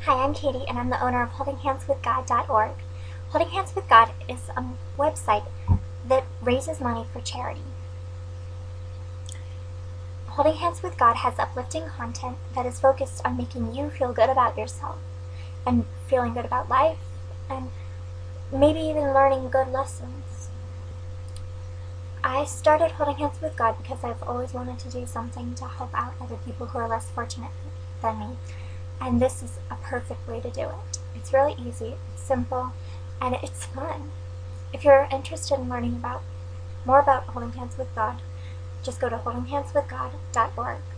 Hi, I'm Katie, and I'm the owner of HoldingHandsWithGod.org. Holding Hands with God is a website that raises money for charity. Holding Hands with God has uplifting content that is focused on making you feel good about yourself and feeling good about life and maybe even learning good lessons. I started Holding Hands with God because I've always wanted to do something to help out other people who are less fortunate than me. And this is a perfect way to do it. It's really easy, it's simple, and it's fun. If you're interested in learning more about Holding Hands with God, just go to holdinghandswithgod.org.